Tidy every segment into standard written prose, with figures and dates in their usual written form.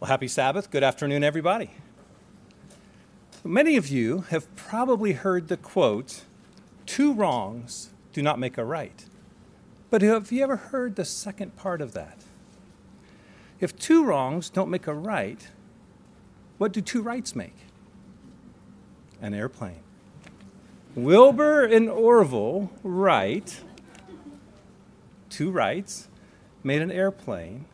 Well, happy Sabbath. Good afternoon, everybody. Many of you have probably heard the quote, "Two wrongs do not make a right." But have you ever heard the second part of that? If two wrongs don't make a right, what do two rights make? An airplane. Wilbur and Orville Wright, two rights, made an airplane.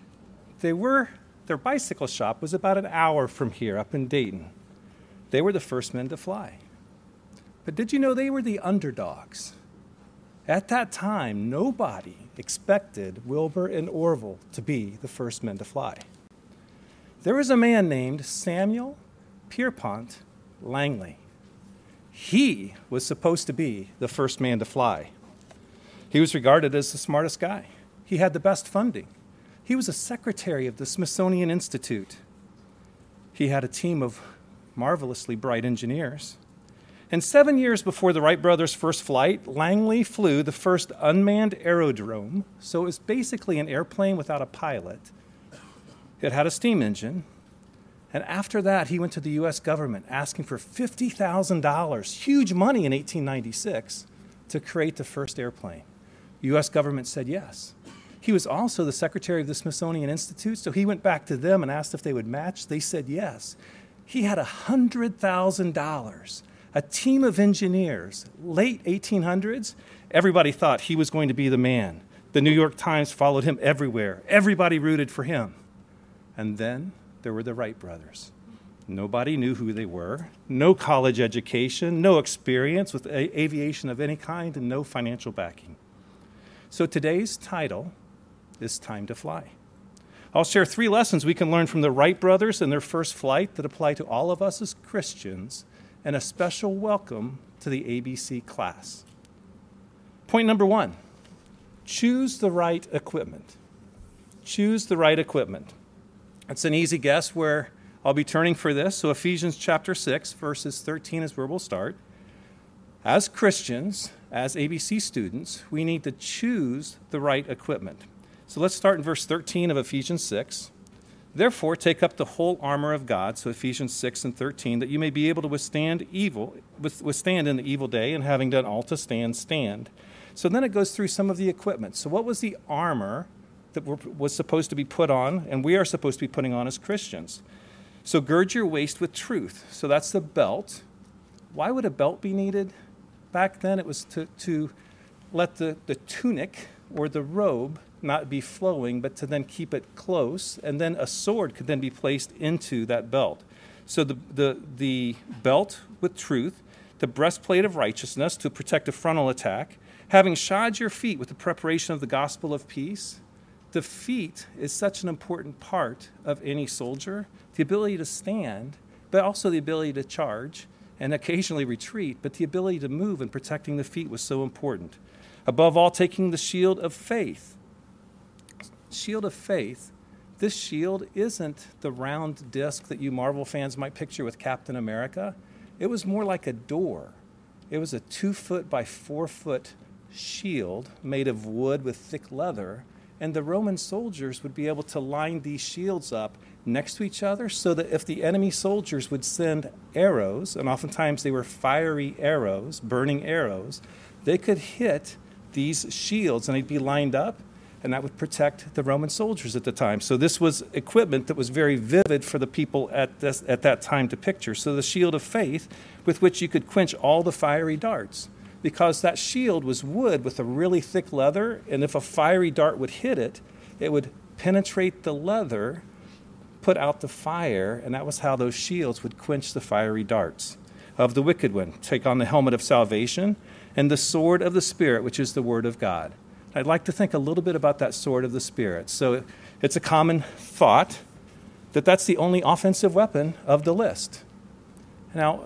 Their bicycle shop was about an hour from here up in Dayton. They were the first men to fly. But did you know they were the underdogs? At that time, nobody expected Wilbur and Orville to be the first men to fly. There was a man named Samuel Pierpont Langley. He was supposed to be the first man to fly. He was regarded as the smartest guy. He had the best funding. He was a secretary of the Smithsonian Institute. He had a team of marvelously bright engineers. And 7 years before the Wright brothers' first flight, Langley flew the first unmanned aerodrome. So it was basically an airplane without a pilot. It had a steam engine. And after that, he went to the U.S. government asking for $50,000, huge money in 1896, to create the first airplane. The U.S. government said yes. He was also the secretary of the Smithsonian Institute, so he went back to them and asked if they would match. They said yes. He had $100,000, a team of engineers. Late 1800s, everybody thought he was going to be the man. The New York Times followed him everywhere. Everybody rooted for him. And then there were the Wright brothers. Nobody knew who they were. No college education, no experience with aviation of any kind, and no financial backing. So today's title is Time to Fly. I'll share 3 lessons we can learn from the Wright brothers and their first flight that apply to all of us as Christians, and a special welcome to the ABC class. Point number 1, choose the right equipment. Choose the right equipment. It's an easy guess where I'll be turning for this. So Ephesians chapter 6, verses 13 is where we'll start. As Christians, as ABC students, we need to choose the right equipment. So let's start in verse 13 of Ephesians 6. Therefore, take up the whole armor of God, so Ephesians 6 and 13, that you may be able to withstand in the evil day, and having done all to stand, stand. So then it goes through some of the equipment. So what was the armor that was supposed to be put on, and we are supposed to be putting on as Christians? So gird your waist with truth. So that's the belt. Why would a belt be needed? Back then it was to let the tunic or the robe not be flowing, but to then keep it close, and then a sword could then be placed into that belt. So the belt with truth, the breastplate of righteousness to protect a frontal attack, having shod your feet with the preparation of the gospel of peace. The feet is such an important part of any soldier, the ability to stand, but also the ability to charge and occasionally retreat, but the ability to move and protecting the feet was so important. Above all, taking the shield of faith. Shield of faith. This shield isn't the round disc that you Marvel fans might picture with Captain America. It was more like a door. It was a 2-foot by 4-foot shield made of wood with thick leather, and the Roman soldiers would be able to line these shields up next to each other so that if the enemy soldiers would send arrows, and oftentimes they were fiery arrows, burning arrows, they could hit these shields and they'd be lined up, and that would protect the Roman soldiers at the time. So this was equipment that was very vivid for the people at that time to picture. So the shield of faith with which you could quench all the fiery darts, because that shield was wood with a really thick leather, and if a fiery dart would hit it, it would penetrate the leather, put out the fire, and that was how those shields would quench the fiery darts of the wicked one. Take on the helmet of salvation and the sword of the Spirit, which is the word of God. I'd like to think a little bit about that sword of the Spirit. So it's a common thought that that's the only offensive weapon of the list. Now,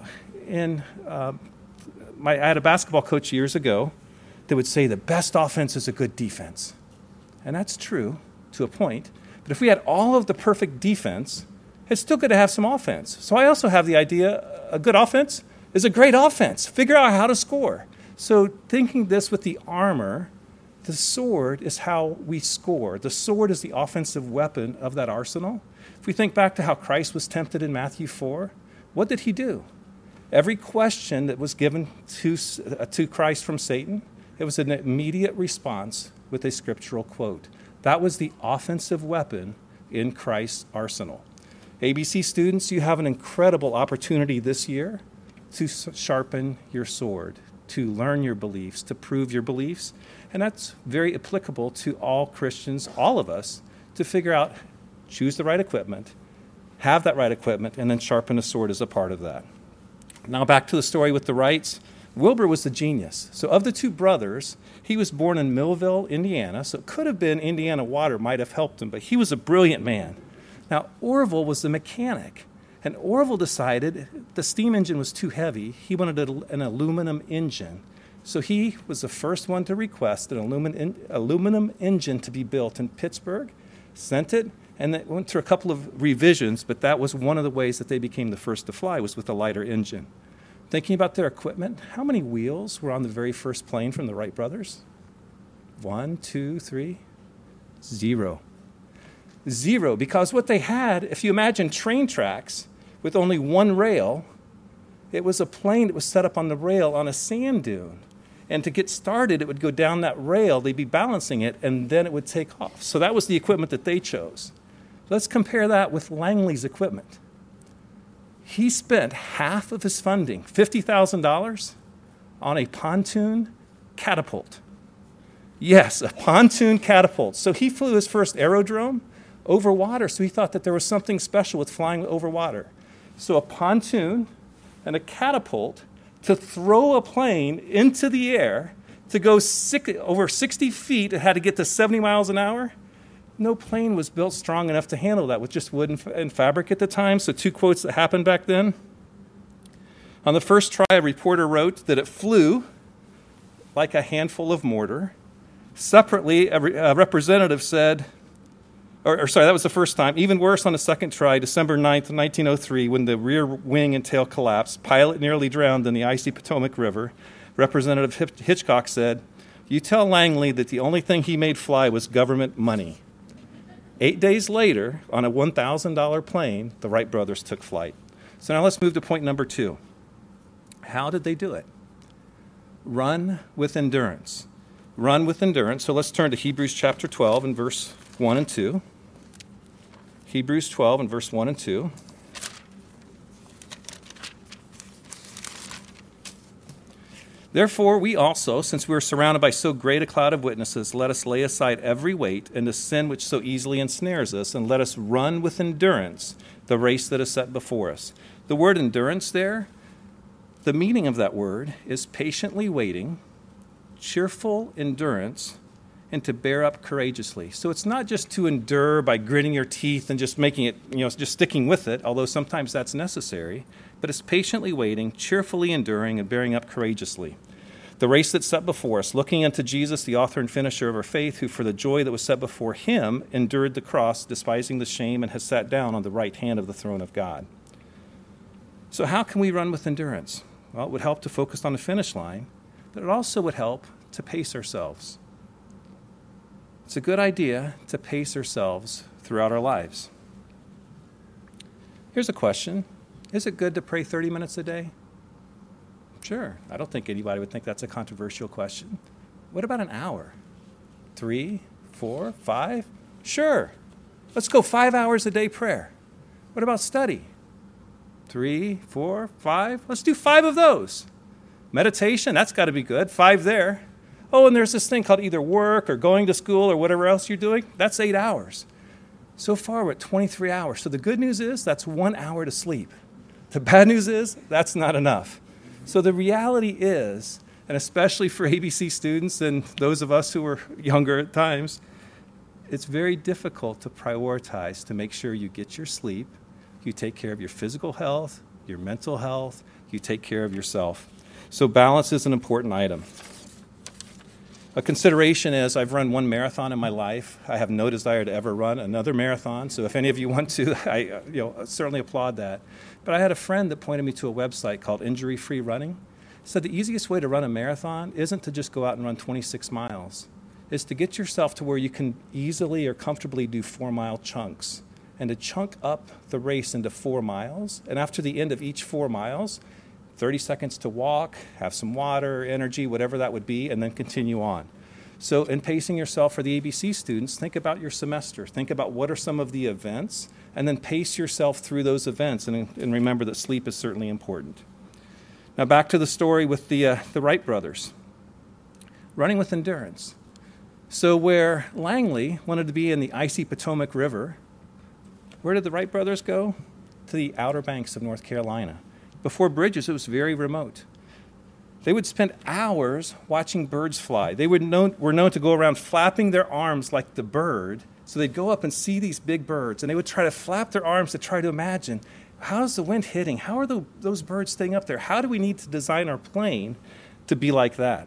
I had a basketball coach years ago that would say the best offense is a good defense. And that's true to a point. But if we had all of the perfect defense, it's still good to have some offense. So I also have the idea a good offense is a great offense. Figure out how to score. So thinking this with the armor, the sword is how we score. The sword is the offensive weapon of that arsenal. If we think back to how Christ was tempted in Matthew 4, what did he do? Every question that was given to Christ from Satan, it was an immediate response with a scriptural quote. That was the offensive weapon in Christ's arsenal. ABC students, you have an incredible opportunity this year to sharpen your sword, to learn your beliefs, to prove your beliefs. And that's very applicable to all Christians, all of us, to figure out, choose the right equipment, have that right equipment, and then sharpen a sword as a part of that. Now back to the story with the Wrights. Wilbur was the genius. So of the two brothers, he was born in Millville, Indiana, so it could have been Indiana Water might have helped him, but he was a brilliant man. Now Orville was the mechanic, and Orville decided the steam engine was too heavy. He wanted an aluminum engine. So he was the first one to request an aluminum engine to be built in Pittsburgh, sent it, and it went through a couple of revisions, but that was one of the ways that they became the first to fly, was with a lighter engine. Thinking about their equipment, how many wheels were on the very first plane from the Wright brothers? 1, 2, 3, 0. 0, because what they had, if you imagine train tracks with only one rail, it was a plane that was set up on the rail on a sand dune. And to get started, it would go down that rail, they'd be balancing it, and then it would take off. So that was the equipment that they chose. Let's compare that with Langley's equipment. He spent half of his funding, $50,000, on a pontoon catapult. Yes, a pontoon catapult. So he flew his first aerodrome over water, so he thought that there was something special with flying over water. So a pontoon and a catapult to throw a plane into the air to go over 60 feet, it had to get to 70 miles an hour. No plane was built strong enough to handle that with just wood and fabric at the time. So two quotes that happened back then. On the first try, a reporter wrote that it flew like a handful of mortar. Separately, a representative said, that was the first time. Even worse, on the second try, December 9th, 1903, when the rear wing and tail collapsed, pilot nearly drowned in the icy Potomac River, Representative Hitchcock said, "You tell Langley that the only thing he made fly was government money." 8 days later, on a $1,000 plane, the Wright brothers took flight. So now let's move to point number 2. How did they do it? Run with endurance. Run with endurance. So let's turn to Hebrews chapter 12 and verse 1 and 2. Hebrews 12 and verse 1 and 2. Therefore, we also, since we are surrounded by so great a cloud of witnesses, let us lay aside every weight and the sin which so easily ensnares us, and let us run with endurance the race that is set before us. The word endurance there, the meaning of that word is patiently waiting, cheerful endurance, and to bear up courageously. So it's not just to endure by gritting your teeth and just making it, just sticking with it, although sometimes that's necessary, but it's patiently waiting, cheerfully enduring, and bearing up courageously. The race that's set before us, looking unto Jesus, the author and finisher of our faith, who for the joy that was set before him endured the cross, despising the shame, and has sat down on the right hand of the throne of God. So how can we run with endurance? Well, it would help to focus on the finish line, but it also would help to pace ourselves. It's a good idea to pace ourselves throughout our lives. Here's a question. Is it good to pray 30 minutes a day? Sure. I don't think anybody would think that's a controversial question. What about an hour? 3, 4, 5? Sure. Let's go 5 hours a day prayer. What about study? 3, 4, 5? Let's do 5 of those. Meditation, that's got to be good. 5 there. Oh, and there's this thing called either work or going to school or whatever else you're doing. That's 8 hours. So far, we're at 23 hours. So the good news is that's 1 hour to sleep. The bad news is that's not enough. So the reality is, and especially for ABC students and those of us who are younger at times, it's very difficult to prioritize to make sure you get your sleep, you take care of your physical health, your mental health, you take care of yourself. So balance is an important item. A consideration is I've run 1 marathon in my life. I have no desire to ever run another marathon. So if any of you want to, I certainly applaud that. But I had a friend that pointed me to a website called Injury Free Running. Said the easiest way to run a marathon isn't to just go out and run 26 miles. It's to get yourself to where you can easily or comfortably do 4-mile chunks and to chunk up the race into 4 miles. And after the end of each 4 miles, 30 seconds to walk, have some water, energy, whatever that would be, and then continue on. So in pacing yourself for the ABC students, think about your semester. Think about what are some of the events, and then pace yourself through those events, and remember that sleep is certainly important. Now back to the story with the Wright brothers. Running with endurance. So where Langley wanted to be in the icy Potomac River, where did the Wright brothers go? To the Outer Banks of North Carolina. Before bridges, it was very remote. They would spend hours watching birds fly. They were known to go around flapping their arms like the bird. So they'd go up and see these big birds, and they would try to flap their arms to try to imagine, how's the wind hitting? How are those birds staying up there? How do we need to design our plane to be like that?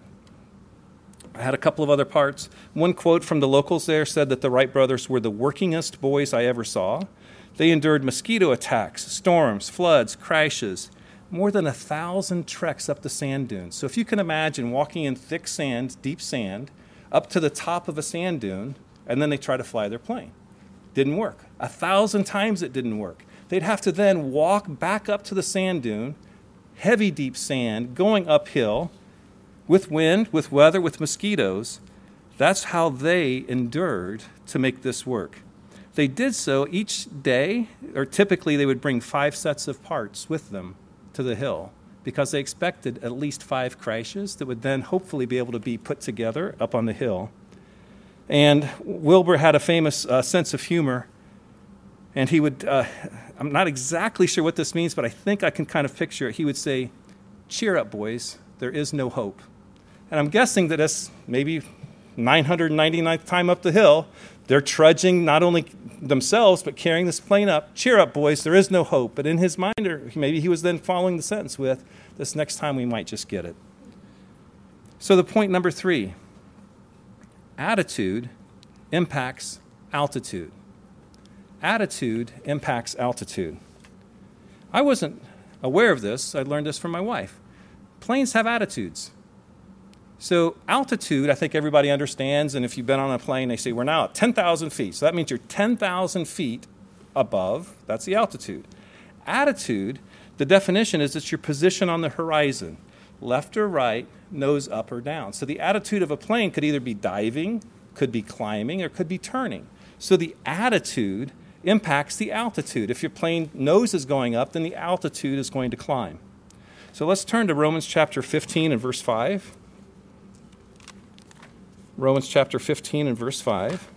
I had a couple of other parts. One quote from the locals there said that the Wright brothers were the workingest boys I ever saw. They endured mosquito attacks, storms, floods, crashes, more than 1,000 treks up the sand dunes. So if you can imagine walking in thick sand, deep sand, up to the top of a sand dune, and then they try to fly their plane. Didn't work. 1,000 times it didn't work. They'd have to then walk back up to the sand dune, heavy, deep sand, going uphill, with wind, with weather, with mosquitoes. That's how they endured to make this work. They did so each day, or typically they would bring 5 sets of parts with them to the hill because they expected at least 5 crashes that would then hopefully be able to be put together up on the hill. And Wilbur had a famous sense of humor, and he would, I'm not exactly sure what this means, but I think I can kind of picture it. He would say, "Cheer up, boys, there is no hope." And I'm guessing that as maybe 999th time up the hill, they're trudging not only themselves, but carrying this plane up. "Cheer up, boys, there is no hope." But in his mind, or maybe he was then following the sentence with, "This next time we might just get it." So the point number 3, attitude impacts altitude. Attitude impacts altitude. I wasn't aware of this. I learned this from my wife. Planes have attitudes. So altitude, I think everybody understands, and if you've been on a plane, they say we're now at 10,000 feet. So that means you're 10,000 feet above. That's the altitude. Attitude, the definition is it's your position on the horizon, left or right, nose up or down. So the attitude of a plane could either be diving, could be climbing, or could be turning. So the attitude impacts the altitude. If your plane nose is going up, then the altitude is going to climb. So let's turn to Romans chapter 15 and verse 5. Romans chapter 15 and verse 5.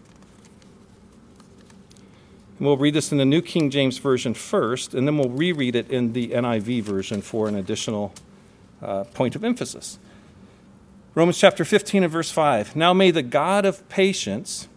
And we'll read this in the New King James Version first, and then we'll reread it in the NIV version for an additional point of emphasis. Romans chapter 15 and verse 5. "Now may the God of patience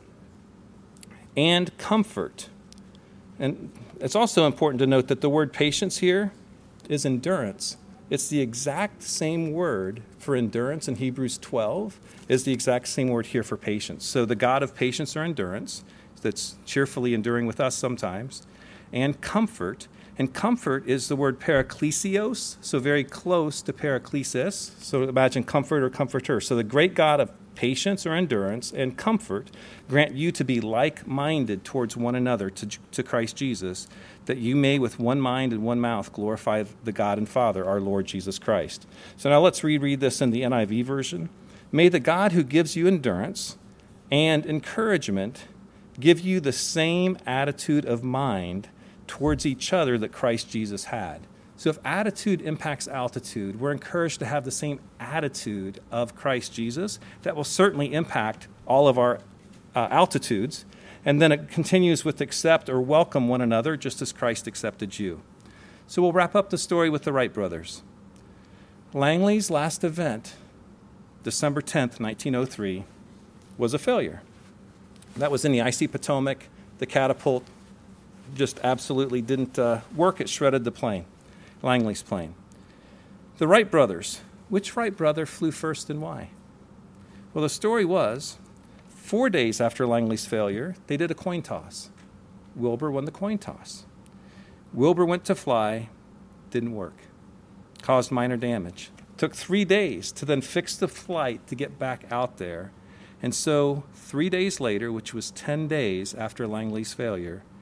and comfort," and it's also important to note that the word patience here is endurance. It's the exact same word for endurance in Hebrews 12 is the exact same word here for patience. So the God of patience or endurance that's cheerfully enduring with us sometimes, and comfort. And comfort is the word paraklesios, so very close to paraklesis. So imagine comfort or comforter. So the great God of patience or endurance and comfort grant you to be like-minded towards one another to Christ Jesus, that you may with one mind and one mouth glorify the God and Father, our Lord Jesus Christ. So now let's reread this in the NIV version. "May the God who gives you endurance and encouragement give you the same attitude of mind towards each other that Christ Jesus had." So if attitude impacts altitude, we're encouraged to have the same attitude of Christ Jesus. That will certainly impact all of our altitudes. And then it continues with accept or welcome one another just as Christ accepted you. So we'll wrap up the story with the Wright brothers. Langley's last event, December 10th, 1903, was a failure. That was in the icy Potomac. The catapult just absolutely didn't work. It shredded the plane, Langley's plane. The Wright brothers. Which Wright brother flew first and why? Well, the story was 4 days after Langley's failure, they did a coin toss. Wilbur won the coin toss. Wilbur went to fly, didn't work, caused minor damage. Took 3 days to then fix the flight to get back out there. And so 3 days later, which was 10 days after Langley's failure,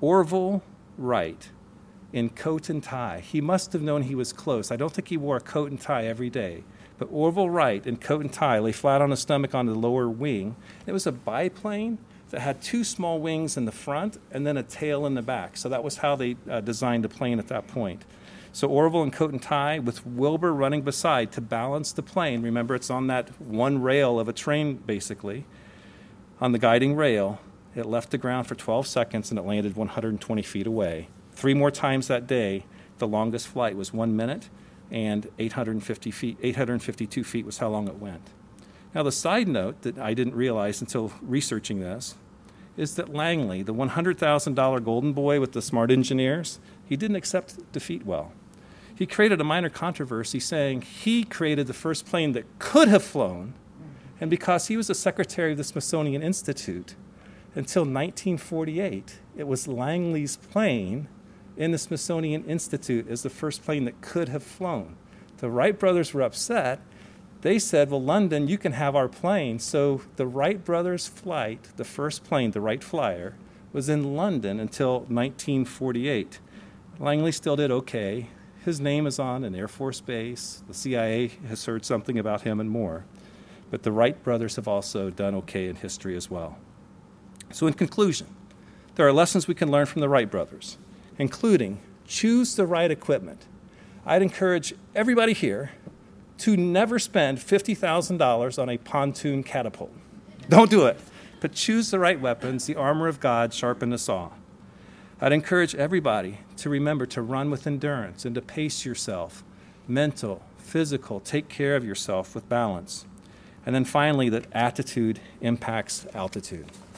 Orville Wright in coat and tie. He must have known he was close. I don't think he wore a coat and tie every day. But Orville Wright in coat and tie lay flat on his stomach on the lower wing. It was a biplane that had two small wings in the front and then a tail in the back. So that was how they designed the plane at that point. So Orville in coat and tie with Wilbur running beside to balance the plane. Remember, it's on that one rail of a train, basically, on the guiding rail. It left the ground for 12 seconds and it landed 120 feet away. 3 more times that day. The longest flight was 1 minute, and 852 feet was how long it went. Now, the side note that I didn't realize until researching this is that Langley, the $100,000 golden boy with the smart engineers, he didn't accept defeat well. He created a minor controversy saying he created the first plane that could have flown, and because he was the secretary of the Smithsonian Institute, until 1948, it was Langley's plane in the Smithsonian Institute as the first plane that could have flown. The Wright brothers were upset. They said, well, London, you can have our plane. So the Wright brothers' flight, the first plane, the Wright Flyer, was in London until 1948. Langley still did okay. His name is on an Air Force base. The CIA has heard something about him and more. But the Wright brothers have also done okay in history as well. So in conclusion, there are lessons we can learn from the Wright brothers, including choose the right equipment. I'd encourage everybody here to never spend $50,000 on a pontoon catapult. Don't do it. But choose the right weapons, the armor of God sharpened the saw. I'd encourage everybody to remember to run with endurance and to pace yourself, mental, physical, take care of yourself with balance. And then finally, that attitude impacts altitude.